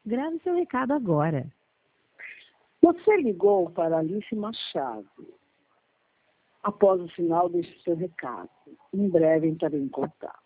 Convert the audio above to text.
Grave seu recado agora. Você ligou para Alice Machado. Após o sinal, deixe seu recado. Em breve entrarei em contato.